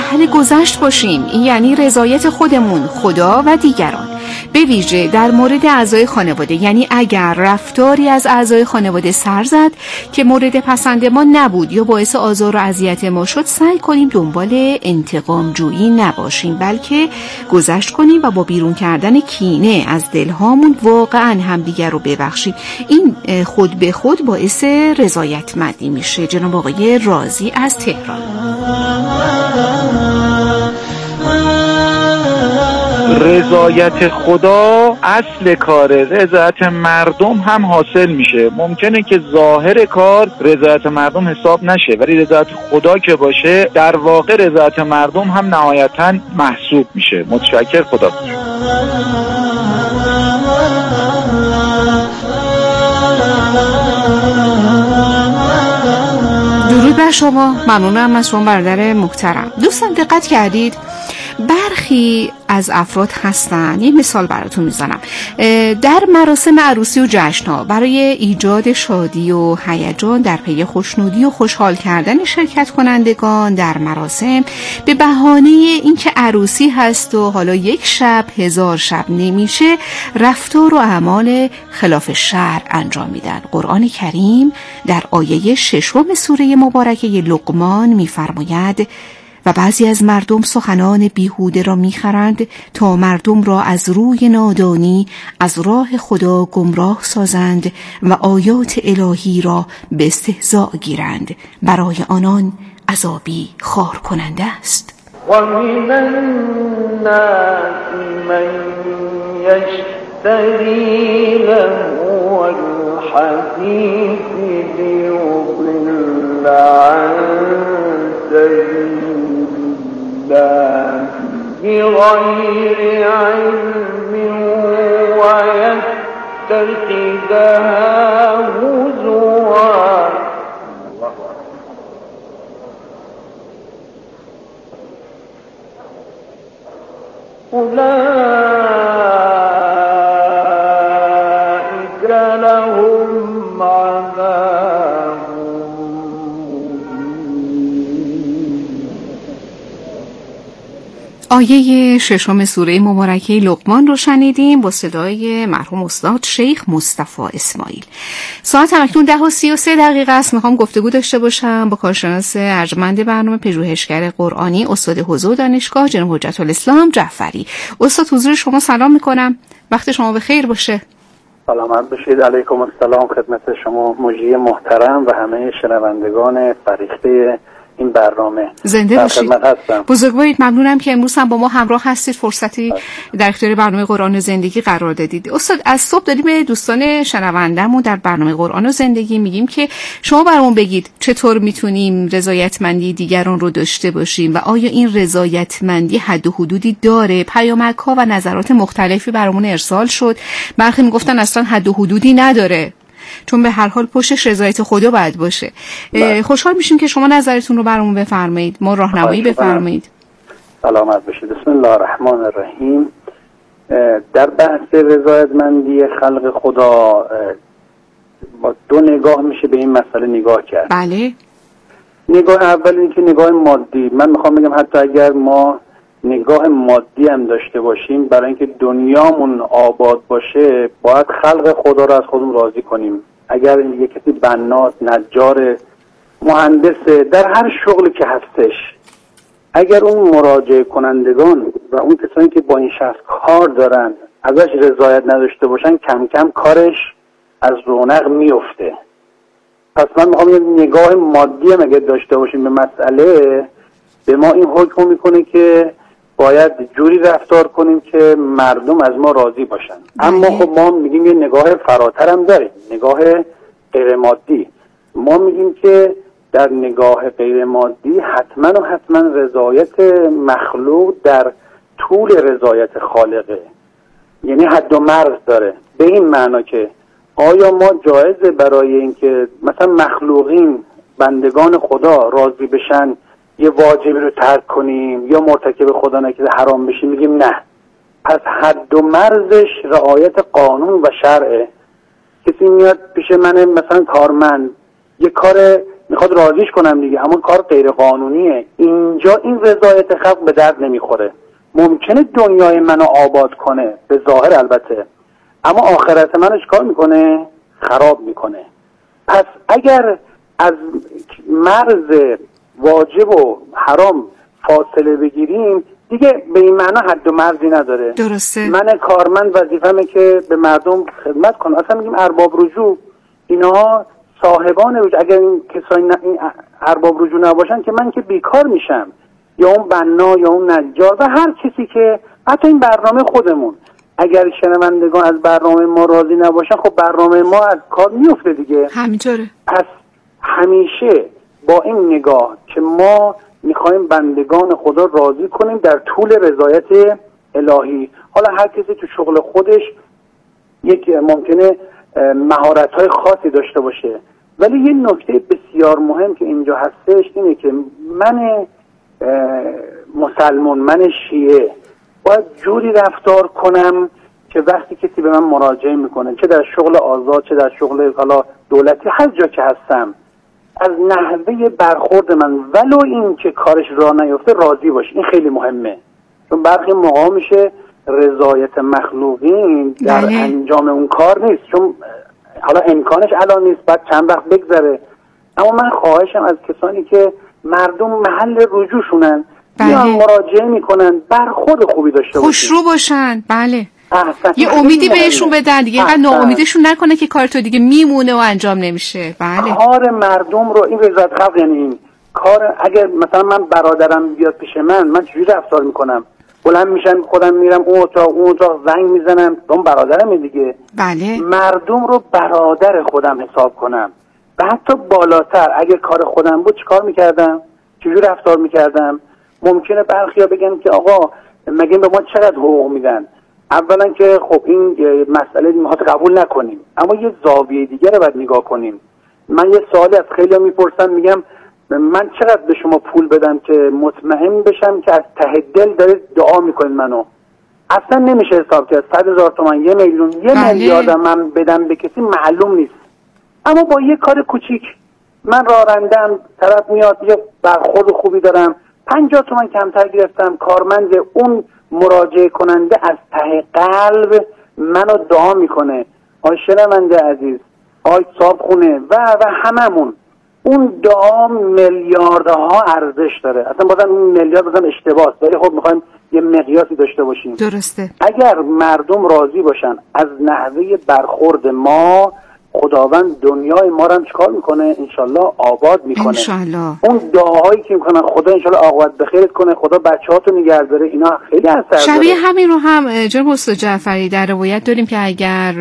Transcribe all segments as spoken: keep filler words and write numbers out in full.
اهل گذشت باشیم. این یعنی رضایت خودمون، خدا و دیگران. به ویژه در مورد اعضای خانواده، یعنی اگر رفتاری از اعضای خانواده سر زد که مورد پسند ما نبود یا باعث آزار و اذیت ما شد، سعی کنیم دنبال انتقام جویی نباشیم، بلکه گذشت کنیم و با بیرون کردن کینه از دلهامون واقعا همدیگر رو ببخشیم. این خود به خود باعث رضایتمندی میشه. جناب آقای رازی از تهران. رضایت خدا اصل کاره، رضایت مردم هم حاصل میشه. ممکنه که ظاهر کار رضایت مردم حساب نشه، ولی رضایت خدا که باشه در واقع رضایت مردم هم نهایتاً محسوب میشه. متشکر. خدا. درود بر شما. ممنونم از شما برادر محترم. دوستان دقت کردید برخی از افراد هستن، یه مثال براتون میزنم، در مراسم عروسی و جشن‌ها برای ایجاد شادی و هیجان در پی خوشنودی و خوشحال کردن شرکت کنندگان در مراسم، به بهانه اینکه عروسی هست و حالا یک شب هزار شب نمیشه، رفتار و اعمال خلاف شرع انجام میدن. قرآن کریم در آیه ششم سوره مبارکه لقمان میفرماید و بعضی از مردم سخنان بیهوده را میخرند تا مردم را از روی نادانی از راه خدا گمراه سازند و آیات الهی را به استهزاء گیرند. برای آنان عذابی خار کننده است. و من الناس من یشتری لهو الحدیث لیضل عن سبیل بغير علم ويتخذها هزوا أولئك لهم عذاب. آیه ششم سوره مبارکه لقمان رو شنیدیم با صدای مرحوم استاد شیخ مصطفی اسماعیل. ساعت اکنون ده و سی و سه دقیقه است. میخوام گفتگو داشته باشم با کارشناس ارجمند برنامه پژوهشگر قرآنی، استاد حوزه و دانشگاه، جناب حجت الاسلام جعفری. استاد حضور شما سلام میکنم، وقت شما به خیر باشه. سلامت باشید. علیکم السلام خدمت شما مجری محترم و همه شنوندگان فریخته این برنامه. زنده باشید. بزرگوارید. ممنونم که امروز هم با ما همراه هستید، فرصتی در اختیار برنامه قرآن و زندگی قرار دادید. استاد از صبح داریم به دوستان شنونده‌مون در برنامه قرآن و زندگی میگیم که شما برامون بگید چطور میتونیم رضایتمندی دیگران رو داشته باشیم و آیا این رضایتمندی حد و حدودی داره؟ پیامک‌ها و نظرات مختلفی برامون ارسال شد. برخی میگفتن اصلا حد و حدودی نداره، چون به هر حال پشتش رضایت خدا باید باشه. خوشحال میشیم که شما نظرتون رو برامون بفرمایید، ما راهنمایی بفرمایید. سلامت باشید. بسم الله الرحمن الرحیم. در بحث رضایتمندی خلق خدا با دو نگاه میشه به این مسئله نگاه کرد. بله. نگاه اول این که نگاه مادی. من میخوام بگم حتی اگر ما نگاه مادی هم داشته باشیم، برای اینکه دنیامون آباد باشه باید خلق خدا رو از خودمون راضی کنیم. اگر یک کسی بناست، نجار، مهندس، در هر شغلی که هستش، اگر اون مراجعه کنندگان و اون کسانی که با این شخص کار دارن ازش رضایت نداشته باشن، کم کم کارش از رونق میفته. پس من میخوام یه نگاه مادی هم اگر داشته باشیم به مسئله، به ما این حکم میکنه که باید جوری رفتار کنیم که مردم از ما راضی باشن. اما خب ما میگیم یه نگاه فراتر هم داریم، نگاه غیر مادی. ما میگیم که در نگاه غیر مادی حتما و حتما رضایت مخلوق در طول رضایت خالقه، یعنی حد و مرز داره. به این معنا که آیا ما جایزه برای اینکه مثلا مخلوقین بندگان خدا راضی بشن یه واجبی رو ترک کنیم یا مرتکب خدا نکرده حرام بشیم؟ میگیم نه. پس حد و مرزش رعایت قانون و شرعه. کسی میاد پیش من مثلا کارمند یه کار میخواد راضیش کنم دیگه، اما کار غیر قانونیه. اینجا این رضایت خلق به درد نمیخوره. ممکنه دنیای منو آباد کنه به ظاهر البته، اما آخرت منو چیکار میکنه؟ خراب میکنه. پس اگر از مرز واجب و حرام فاصله بگیریم دیگه به این معنا حد و مرزی نداره. درسته. من کارمند وظیفه‌مه که به مردم خدمت کنم. اصلا میگیم ارباب رجوع، اینا صاحبان رجوع. اگر این کسایی ن... این ارباب رجوع نباشن که من که بیکار میشم، یا اون بنا یا اون نجار و هر کسی که حتی این برنامه خودمون، اگر شنوندگان از برنامه ما راضی نباشن خب برنامه ما از کار میفته دیگه. همینطوره. پس همیشه با این نگاه که ما میخوایم بندگان خدا راضی کنیم در طول رضایت الهی. حالا هر کسی تو شغل خودش یک ممکنه مهارت‌های خاصی داشته باشه، ولی یه نکته بسیار مهم که اینجا هستش اینه که من مسلمان، من شیعه باید جوری رفتار کنم که وقتی کسی به من مراجعه میکنه، چه در شغل آزاد چه در شغل حالا دولتی، هر جا که هستم، از نحوه برخورد من ولو این که کارش راه نیفته راضی باشه. این خیلی مهمه، چون برخی موقع میشه رضایت مخلوقین در بله. انجام اون کار نیست، چون حالا امکانش الان نیست، بعد چند وقت بگذره. اما من خواهشم از کسانی که مردم محل رجوعشونن یا مراجعه میکنن برخورد خوبی داشته باشن، خوشرو باشن. بله. احسن. یه امیدی بهشون بدن دیگه، اینقدر ناامیدشون نکنه که کار تو دیگه میمونه و انجام نمیشه. بله. کار مردم رو، این رضایت خلق یعنی این کار. اگر مثلا من برادرم بیاد پیش من، من چجوری رفتار میکنم؟ بلند میشم خودم میرم اون اتاق اون اتاق زنگ میزنم، اون برادرمه دیگه. بله. مردم رو برادر خودم حساب کنم و حتی بالاتر اگر کار خودم بود چیکار میکردم؟ چجوری رفتار میکردم؟ ممکنه برخیا بگن که آقا مگه به ما چقدر حقوق میدن؟ اولا که خب این مسئله میخواد قبول نکنیم، اما یه زاویه دیگه رو باید نگاه کنیم. من یه سوالی از خیلی ها میپرسم، میگم من چقدر به شما پول بدم که مطمئن بشم که از ته دل دارید دعا میکنید منو؟ اصلا نمیشه حساب کرد. صد هزار تومان، یه میلیون، یه بله. میلیارد من بدم به کسی معلوم نیست، اما با یه کار کوچیک من راننده‌ام، طرف میاد یه برخورد خوبی دارم، پنجاه تومان کمتر گرفتم، کارمند اون مراجعه کننده از ته قلب منو دعا میکنه، آی شنونده عزیز، آی صاحب خونه و و هممون، اون دعا میلیاردها ارزش داره. اصلا بازم این میلیارد بازم اشتباهه، ولی خب میخوایم یه مقیاسی داشته باشیم. درسته. اگر مردم راضی باشن از نحوه برخورد ما، خداوند دنیای ما رو هم چیکار میکنه؟ انشالله آباد میکنه. انشالله. اون دعاهایی که میکنن خدا انشالله عاقبت بخیرت کنه، خدا بچه‌هاتو نگه داره، اینا خیلی اثر داره. شبیه همین رو هم جناب استاد جعفری در روایت داریم که اگر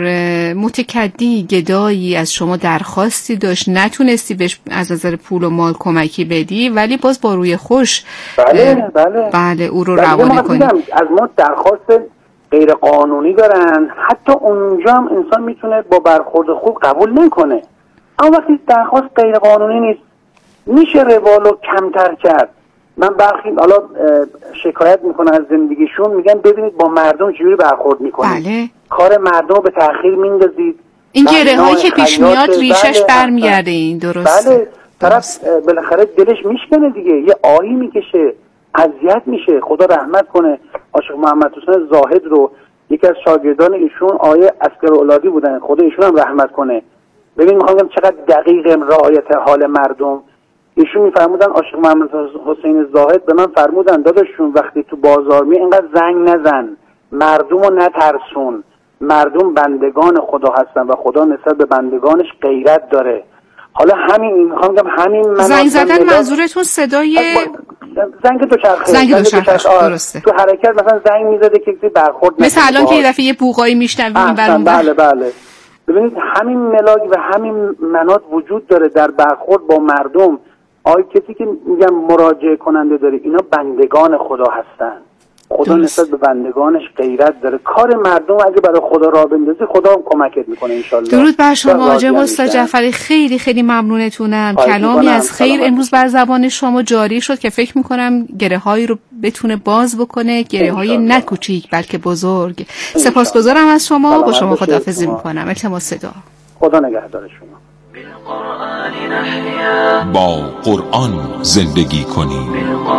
متکدی گدایی از شما درخواستی داشت، نتونستی بهش از نظر پول و مال کمکی بدی، ولی باز با روی خوش بله بله بله او رو بله روانه کنی. از ما درخواست غیر قانونی دارن، حتی اونجا هم انسان میتونه با برخورد خوب قبول نکنه. اما وقتی درخواست غیر قانونی نیست، میشه روالو کمتر کرد. من برخی حالا شکایت میکنن از زندگیشون، میگن ببینید با مردم چجوری برخورد میکنید. بله. کار مردم به تأخیر میندازید. این گره هایی که پیش میاد ریشش بله برمیگرده. این درست. بله. طرف بالاخره دلش میشکنه دیگه، یه آهی میکشه، اذیت میشه. خدا رحمت کنه عاشق محمد حسین زاهد رو، یکی از شاگردان ایشون آیه عسکر اولادی بودن، خدا ایشون هم رحمت کنه. ببین میخوام بگم چقدر دقیق رعایت حال مردم. ایشون میفرمودن عاشق محمد حسین زاهد به من فرمودن داداشون وقتی تو بازار می اینقدر زنگ نزن، مردم رو نترسون، مردم بندگان خدا هستن و خدا نسبت به بندگانش غیرت داره. حالا همین میخوام بگم همین من زنگ زدن منظورتون صدای زنگ دوچرخه زنگ دوچرخه درسته. تو حرکت مثلا زنگ میزده که کسی برخورد نکنه، مثلا الان که یه دفعه یه بوقایی میشنویم برام. بله بله. ببینید همین ملاک و همین منات وجود داره در برخورد با مردم. آی کسی که میگم مراجعه کننده داره، اینا بندگان خدا هستن. خدا نسبت به بندگانش غیرت داره. کار مردم اگه برای خدا راه بندازی، خدا هم کمکت میکنه ان شاء الله. درود بر شما جناب استاد جعفری، خیلی خیلی ممنونتونم. کلامی از خیر امروز بر زبان شما جاری شد که فکر میکنم گره هایی رو بتونه باز بکنه، گره های نه کوچیک بلکه بزرگ. سپاسگزارم از شما. با شما خداحافظی میکنم. التماس دعا. خدا نگهدار شما. با قرآن زندگی کنیم.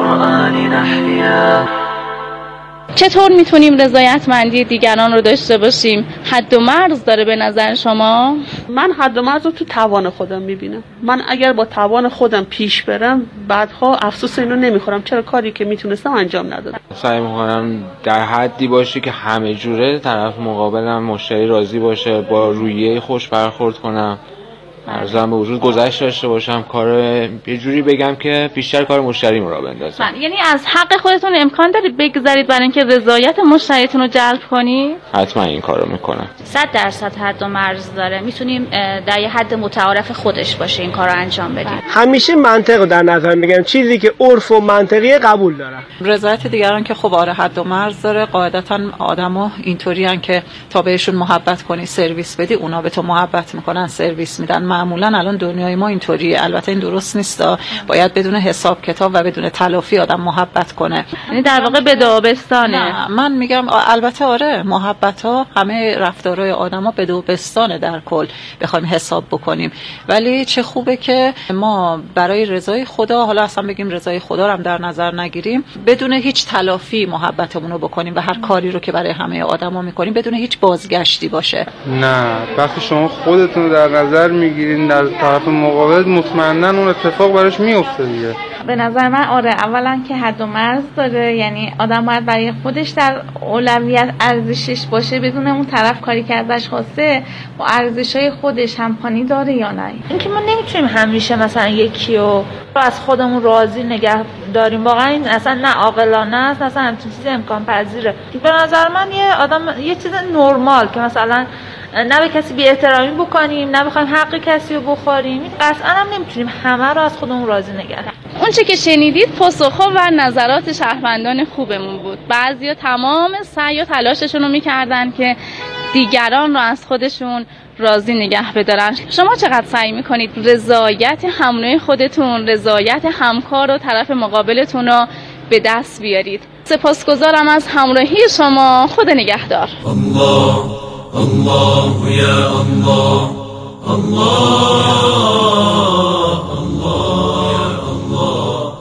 چطور میتونیم رضایتمندی دیگران رو داشته باشیم؟ حد و مرز داره به نظر شما؟ من حد و مرز رو تو توان خودم میبینم. من اگر با توان خودم پیش برم بعدها افسوس اینو نمیخورم چرا کاری که میتونستم انجام ندادم. سعی میکنم در حدی باشه که همه جوره طرف مقابلم مشتری راضی باشه، با رویه خوش برخورد کنم، ارزم به وجود گذشت داشته باشم، کار یه جوری بگم که بیشتر کار مشتری را بندازم. یعنی از حق خودتون امکان دارید بگذارید برای اینکه رضایت مشتریتون رو جلب کنید؟ حتما این کارو میکنم. صد درصد حد و مرز داره. میتونیم در یه حد متعارف خودش باشه این کارو انجام بدیم. همیشه منطق رو در نظر میگیرم، چیزی که عرف و منطقی قبول دارم. رضایت دیگران که خب آره حد و مرز داره. قاعدتا آدما اینطورین که تا بهشون محبت کنی سرویس بدی اونا به تو محبت میکنن سرویس میدن. معمولا الان دنیای ما اینطوریه. البته این درست نیستا، باید بدون حساب کتاب و بدون تلافی آدم محبت کنه. یعنی در واقع به دابستانه. من میگم البته آره محبت ها همه رفتارهای آدما به دابستانه در کل بخوایم حساب بکنیم، ولی چه خوبه که ما برای رضای خدا، حالا اصلا بگیم رضای خدا رو هم در نظر نگیریم، بدون هیچ تلافی محبتمون رو بکنیم و هر کاری رو که برای همه آدما میکنیم بدون هیچ بازگشتی باشه. نه وقتی شما خودتون رو در نظر میگیرین در طرف مقابل مطمئنا اون اتفاق براش میفته دیگه. به نظر من آره اولا که حد و مرز داره، یعنی آدم باید برای خودش در اولویت ارزشش باشه، بدون اون طرف کاری که ازش خواسته با ارزش‌های خودش همخوانی داره یا نه. اینکه ما نمیتونیم همیشه مثلا یکی رو از خودمون راضی نگه داریم، واقعا این اصلا نه عاقلانه است، اصلا همچین چیزی امکان پذیره. به نظر من یه آدم یه چیز نرمال که مثلا نه به کسی بی احترامی بکنیم، نه بخوایم حق کسی رو بخوریم، قطعا هم نمیتونیم همه رو از خودمون راضی نگه داریم. اون چه که شنیدید پاسخ‌ها و نظرات شهروندان خوبمون بود. بعضیا تمام سعی و تلاششون رو میکردن که دیگران رو از خودشون راضی نگه بدارن. شما چقدر سعی میکنید رضایت همنوع خودتون، رضایت همکار و طرف مقابلتون رو به دست بیارید؟ سپاسگزارم از همراهی شما. خدا نگهدار. الله الله یا الله الله الله یا الله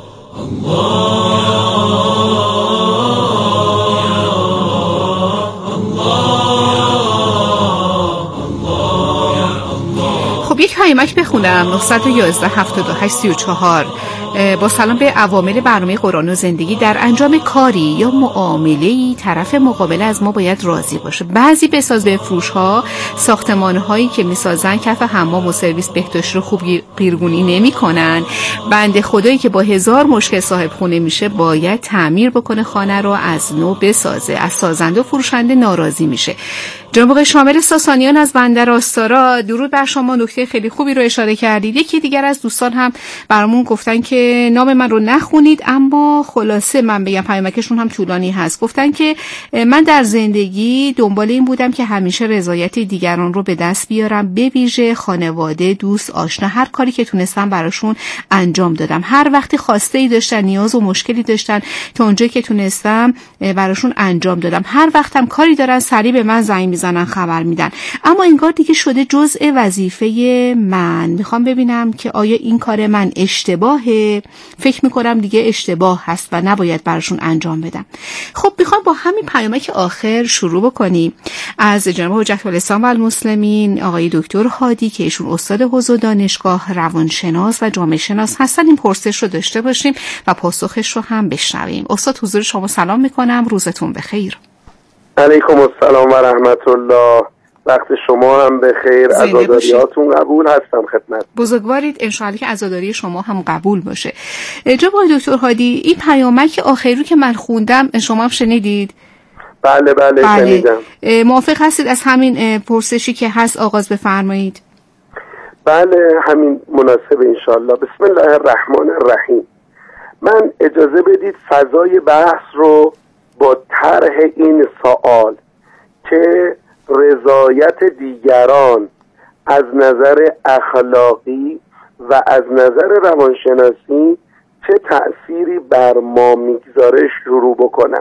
الله. خب یک پیامک بخونم. نه یک یک هفتاد و هشت سی و چهار. با سلام به عوامل برنامه قرآن و زندگی، در انجام کاری یا معامله‌ای طرف مقابل از ما باید راضی باشه. بعضی بسازه فروش‌ها ساختمان‌هایی که می‌سازن کف حمام و سرویس بهداشت رو خوب قیرگونی نمی‌کنن. بنده خدایی که با هزار مشکل صاحب خونه میشه باید تعمیر بکنه، خانه رو از نو بسازه. از سازنده و فروشنده ناراضی میشه. جناب آقای شامل ساسانیان از بندر آستارا، درود بر شما. نکته خیلی خوبی رو اشاره کردید. یکی دیگر از دوستان هم برامون گفتن که نام من رو نخونید، اما خلاصه من بگم پیامکشون هم طولانی هست. گفتن که من در زندگی دنبال این بودم که همیشه رضایت دیگران رو به دست بیارم، به ویژه خانواده، دوست، آشنا. هر کاری که تونستم براشون انجام دادم. هر وقتی خواسته ای داشتن، نیاز و مشکلی داشتن، تا اونجایی که تونستم براشون انجام دادم. هر وقتم کاری دارن سریع به من زنگ میزنن، خبر میدن. اما انگار دیگه شده جزء وظیفه من. میخوام ببینم که آیا این کار من اشتباهه؟ فکر میکنم دیگه اشتباه هست و نباید براشون انجام بدم. خب میخوام با همین پیامک آخر شروع بکنیم. از جناب حجت الاسلام و المسلمین آقای دکتر هادی که ایشون استاد حوزه دانشگاه، روانشناس و جامعه شناس هستن این پرسش رو داشته باشیم و پاسخش رو هم بشنویم. استاد حضور شما سلام میکنم، روزتون بخیر. علیکم السلام و رحمت الله. وقت شما هم بخیر. عزاداریاتون قبول. هستم خدمت. بزرگوارید. انشاءالله که عزاداری شما هم قبول باشه. جناب آقای دکتر هادی، این پیامک آخری رو که من خوندم شما هم شنیدید؟ بله بله, بله. شنیدم. موافق هستید از همین پرسشی که هست آغاز بفرمایید؟ بله همین مناسب انشاءالله. بسم الله الرحمن الرحیم. من اجازه بدید فضای بحث رو با طرح این سوال که رضایت دیگران از نظر اخلاقی و از نظر روانشناسی چه تأثیری بر ما میگذاره شروع بکنم.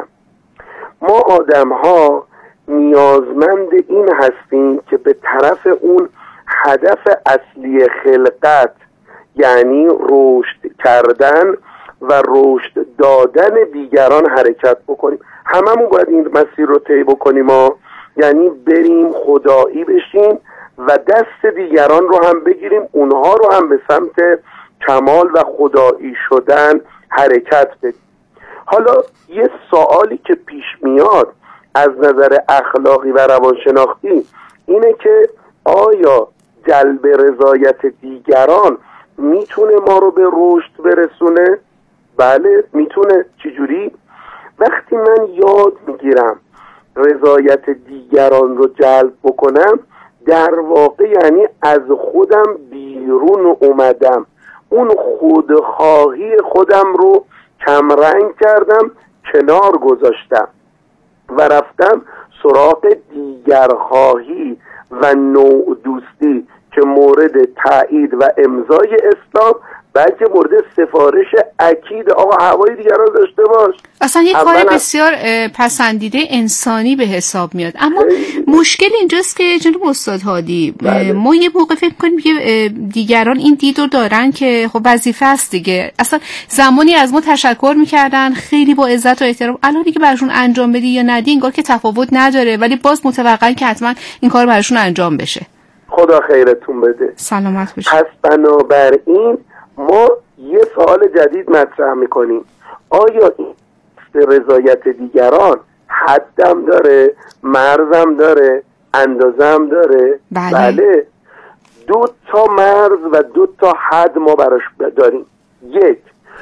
ما آدم ها نیازمند این هستیم که به طرف اون هدف اصلی خلقت یعنی رشد کردن و رشد دادن دیگران حرکت بکنیم. هممون باید این مسیر رو طی بکنیم، ما یعنی بریم خدایی بشیم و دست دیگران رو هم بگیریم، اونها رو هم به سمت کمال و خدایی شدن حرکت بدیم. حالا یه سوالی که پیش میاد از نظر اخلاقی و روانشناختی اینه که آیا جلب رضایت دیگران میتونه ما رو به رشد برسونه؟ بله میتونه. چجوری؟ وقتی من یاد میگیرم رضایت دیگران رو جلب بکنم، در واقع یعنی از خودم بیرون اومدم، اون خودخواهی خودم رو کمرنگ کردم، کنار گذاشتم و رفتم سراغ دیگرخواهی و نوع دوستی که مورد تایید و امضای اسلام، بلکه مورد سفارش اکید آقا هوای دیگران داشته باش. اصلا یک کار بسیار پسندیده انسانی به حساب میاد. اما مشکل اینجاست که جناب استاد هادی، بله. ما یه موقع فکر کنیم که دیگران این دید رو دارن که خب وظیفه است دیگه. اصلا زمانی از ما تشکر میکردن خیلی با عزت و احترام، الان دیگه براشون انجام بدی یا ندی انگار که تفاوت نداره، ولی باز متوقعن که حتما این کار براشون انجام بشه. خدا خیرتون بده. سلامت باشید. پس بنابراین ما یه سوال جدید مطرح میکنیم، آیا این رضایت دیگران حدم داره، مرزم داره، اندازم داره؟ بله. بله. دو تا مرز و دو تا حد ما براش داریم. یک،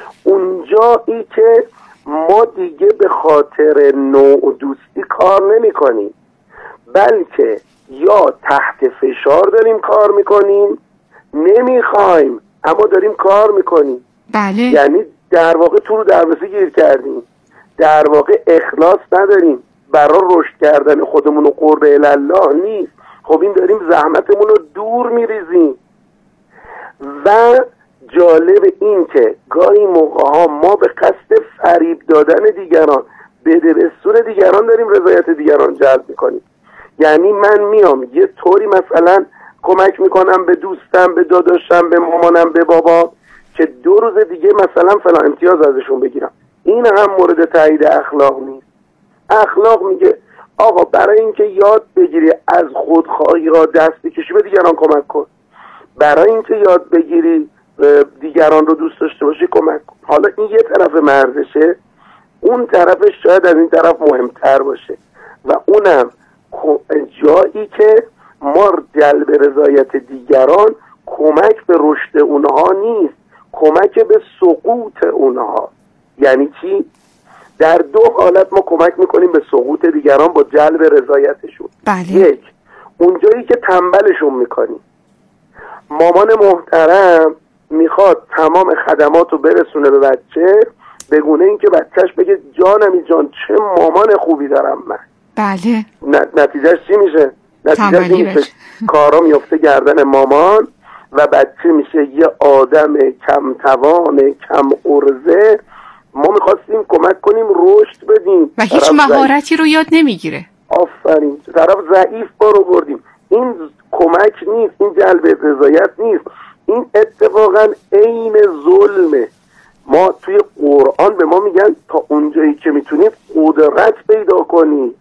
اونجایی که ما دیگه به خاطر نوع دوستی کار نمی کنیم، بلکه یا تحت فشار داریم کار میکنیم، نمیخوایم اما داریم کار میکنیم. بله. یعنی در واقع تو رو دروازه گیر کردیم، در واقع اخلاص نداریم برای رشد کردن خودمون و قرب الله نیست. خب این داریم زحمتمون رو دور میریزیم. و جالب این که گاهی موقع ها ما به قصد فریب دادن دیگران، بده به سور دیگران داریم رضایت دیگران جلب میکنیم. یعنی من میام یه طوری مثلا کمک میکنم به دوستم، به داداشم، به مامانم، به بابا که دو روز دیگه مثلا فلان امتیاز ازشون بگیرم. این هم مورد تایید اخلاق نیست. اخلاق میگه آقا برای اینکه یاد بگیری از خودخواهی را دست بکشی به دیگران کمک کن، برای اینکه یاد بگیری دیگران رو دوست داشته باشی کمک کن. حالا این یه طرف مرزشه، اون طرفش شاید از این طرف مهمتر باشه و اونم جایی که ما جلب رضایت دیگران کمک به رشد اونها نیست، کمک به سقوط اونها. یعنی چی؟ در دو حالت ما کمک میکنیم به سقوط دیگران با جلب رضایتشون. بله. یک، اونجایی که تنبلشون میکنیم. مامان محترم میخواد تمام خدمات رو برسونه به بچه، بگونه این که بچهش بگه جانمی جان چه مامان خوبی دارم من. بله. نتیجهش چی میشه؟ نتیجهش چی میشه؟ کارا میفته گردن مامان و بچه میشه یه آدم کم توان، کم ارزه. ما میخواستیم کمک کنیم رشد بدیم و هیچ مهارتی رو یاد نمیگیره. آفرین. طرف ضعیف بارو بردیم. این کمک نیست، این جلب رضایت نیست، این اتفاقا عین ظلمه. ما توی قرآن به ما میگن تا اونجایی که میتونید قدرت پیدا کنید،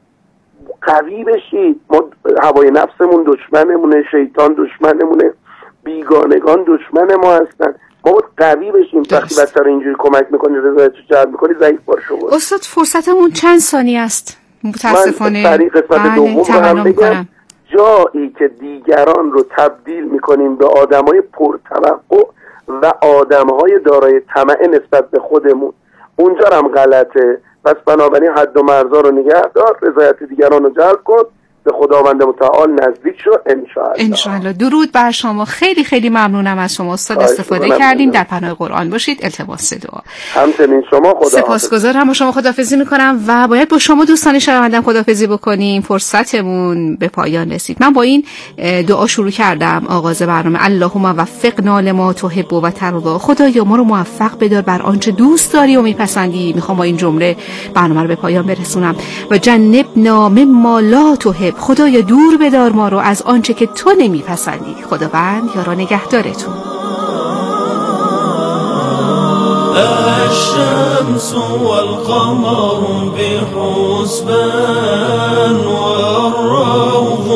قوی بشید. ما هوای نفسمون دشمنمونه، شیطان دشمنمونه، بیگانگان دشمن ما هستن. ما باید قوی بشیم. وقتی بچه رو اینجوری کمک میکنی، رضایتش جلب میکنی، ضعیف بارشو بود. استاد فرصتمون چند ثانیه است متاسفانه. من سریع قسمت بله، دوم رو هم بگم. جایی که دیگران رو تبدیل میکنیم به آدمای پرتوقع و آدمهای دارای طمع نسبت به خودمون، اونجا هم غلطه. پس بنابراین حد و مرزا رو نگه دار، رضایت دیگران رو جلب کن، به خداوند متعال نزدیک شو انشاءالله. انشاءالله. درود بر شما. خیلی خیلی ممنونم از شما استاد، استفاده کردیم. در پناه قرآن باشید. التماس دعا. همچنین شما. خدا سپاسگزارم. با شما خداحافظی میکنم و باید با شما دوستان شنوندم خداحافظی بکنیم. فرصتمون به پایان رسید. من با این دعا شروع کردم آغاز برنامه: اللهم وفقنا لما تحب و ترضا. خدایا ما رو موفق بدار بر آنچه دوست داری و میپسندی. میخوام با این جمله برنامه رو به پایان برسونم. و جنبنا مما لا تحب. خدایا دور بدار ما رو از آنچه که تو نمیپسندی. خداوند یارا نگهدارتون. الشمس والقمر بحسبان والروض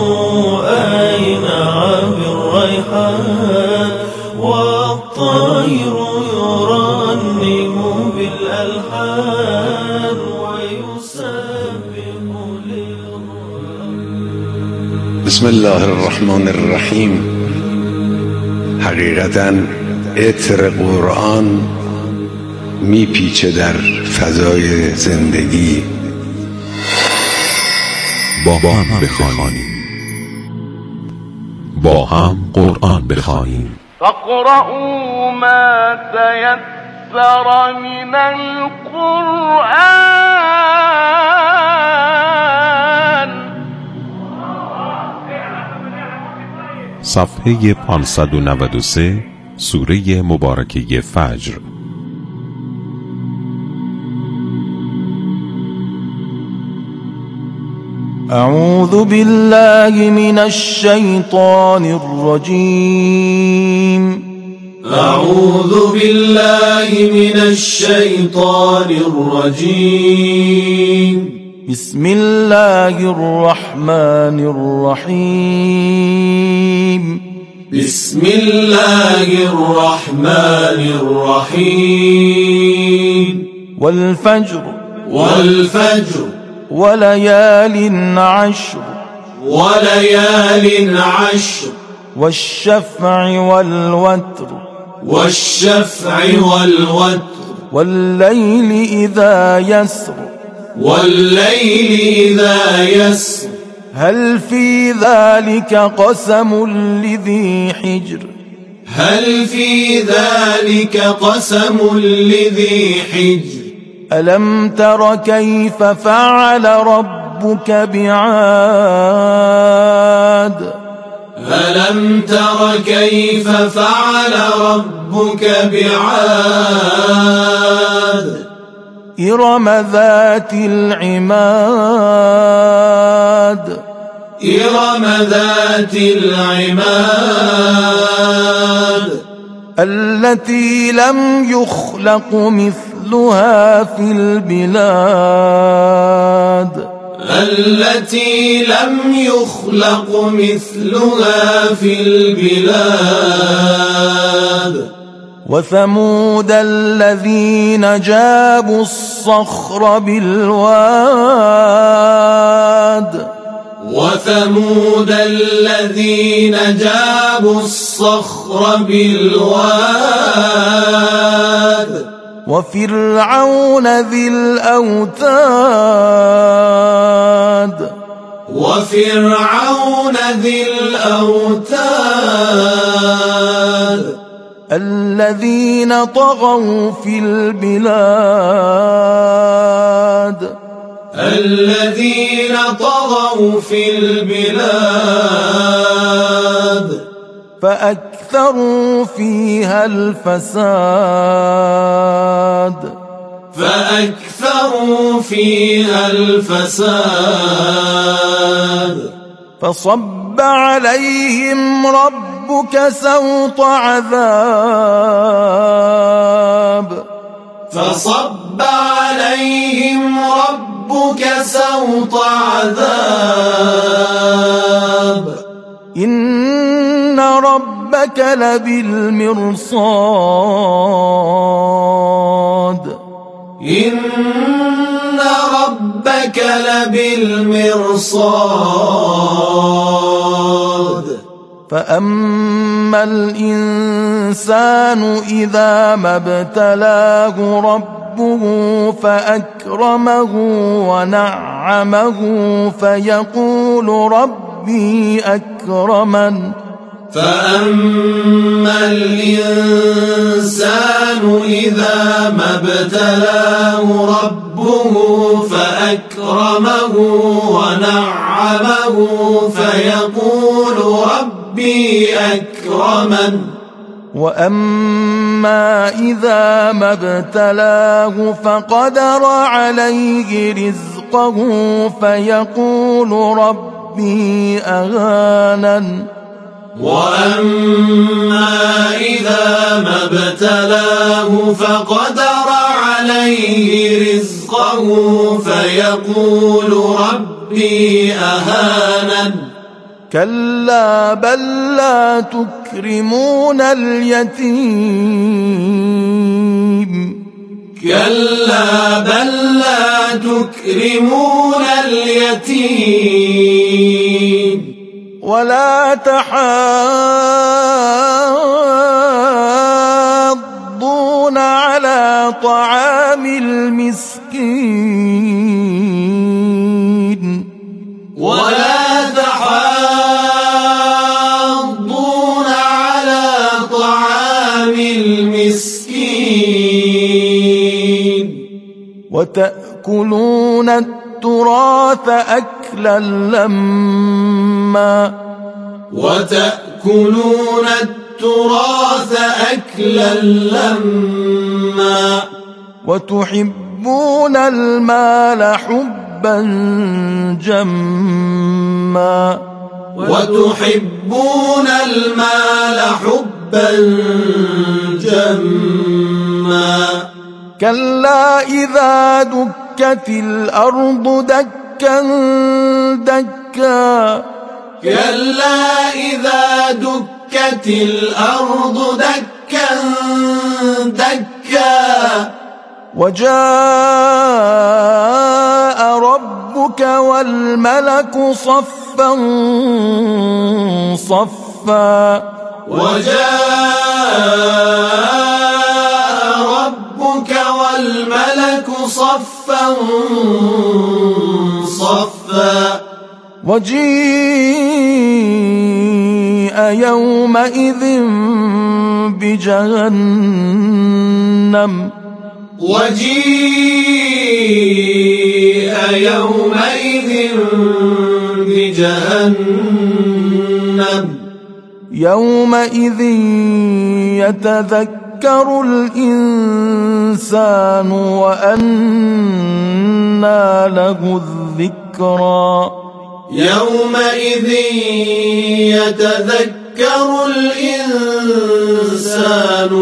أينع بالريحان والطير يرنم بالألحان ويسبح للرحمن. بسم الله الرحمن الرحیم. حقیقتاً عطر قرآن میپیچه در فضای زندگی. با هم بخوانیم، با هم قرآن بخوانیم. فاقرؤوا ما تيسر من القرآن. صفحه پانصد و نود و سه، سوره مبارکه فجر. أعوذ بالله من الشيطان الرجيم. أعوذ بالله من الشيطان الرجيم. بسم الله الرحمن الرحيم. بسم الله الرحمن الرحيم. والفجر والفجر وليال عشر وليال عشر والشفع والوتر والشفع والوتر والليل إذا يسر والليل إذا يسر هل في ذلك قسم لذي حجر هل في ذلك قسم لذي حجر ألم تر كيف فعل ربك بعاد ألم تر كيف فعل ربك بعاد إرم ذات العماد إرم ذات العماد التي لم يخلق مثلها في البلاد التي لم يخلق مثلها في البلاد وثمود الذين جابوا الصخر بالواد وثمود الذين جابوا الصخر بالواد وفرعون ذي الأوتاد وفرعون ذي الأوتاد الذين طغوا في البلاد الذين طغوا في البلاد فأكثروا فيها الفساد فأكثروا فيها الفساد فصب عليهم ربك سوط عذاب فصب عليهم ربك سوط عذاب إن ربك لبالمرصاد إن ربك لبالمرصاد فأما الإنسان إذا ما ابتلاه ربه فأكرمه ونعمه فيقول ربي أكرمن فأما الإنسان إذا ما ابتلاه ربه فأكرمه ونعمه فيقول ربي أكرمن وأما إذا ما ابتلاه فقدر عليه رزقه فيقول ربي ربي أهانن وأما إذا ما ابتلاه فقدر عليه رزقه فيقول ربي أهانن كلا بل لا تكرمون اليتيم كلا بل لا تكرمون اليتيم ولا تحاضون على طعام المسكين ولا تحاضون على طعام المسكين وتأكلون التراث أكلا لما وتأكلون التراث أكلا لما وتحبون المال حبا جما وتحبون المال حبا جما كلا إذا دكت الأرض دكا دكا كلا إذا دكت الأرض دكا دكا وجاء ربك والملك صفا صفا وجاء ربك والملك صفا صفا وجيء يومئذ بجهنم وجيء يومئذ بجهنم يومئذ يتذكر الإنسان وأنى له الذكرى يومئذ يتذكر الإنسان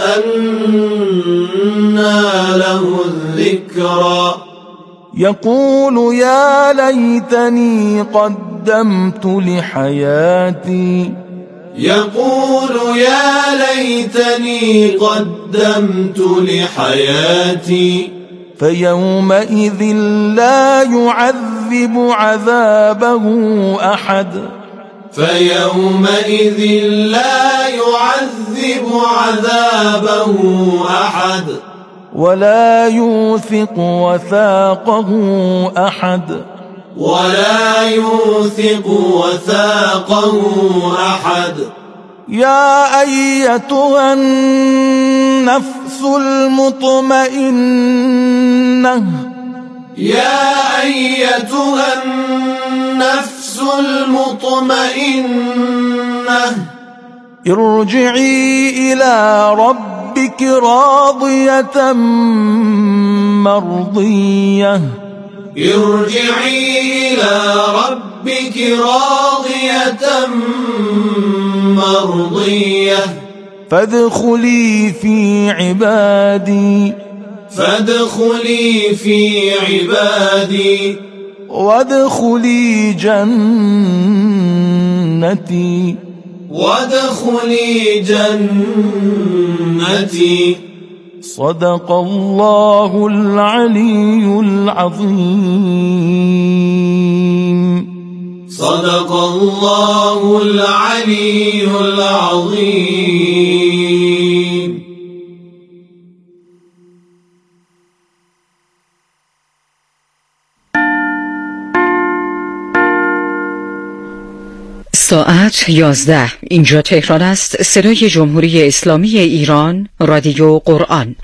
وأنى له الذكرى يقول يا ليتني قدمت لحياتي يقول يا ليتني قدمت لحياتي فيومئذ لا يعذب عذابه أحد فيومئذ لا يعذب عذابه أحد ولا يوثق وثاقه أحد ولا يوثق وثاقه أحد يا أيتها النفس المطمئنة يا أيتها النفس المطمئنة ارجعي إلى ربك راضية مرضية ارجعي إلى ربك راضية مرضية فادخلي في عبادي فادخلي في عبادي وادخلي جنتي وادخلي جنتي صدق الله العلي العظيم صدق الله العلي العظيم. ساعت یازده. اینجا تهران است. صدای جمهوری اسلامی ایران، رادیو قرآن.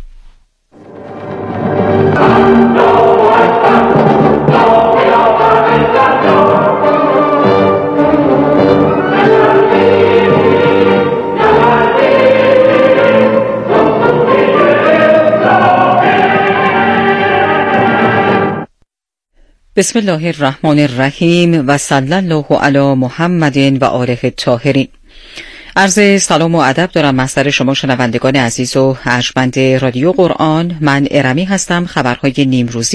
بسم الله الرحمن الرحیم و صلی الله علی محمد و آله الطاهرین. عرض سلام و ادب دارم محضر شما شنوندگان عزیز و ارجمند رادیو قرآن. من ارمی هستم. خبرهای نیمروزی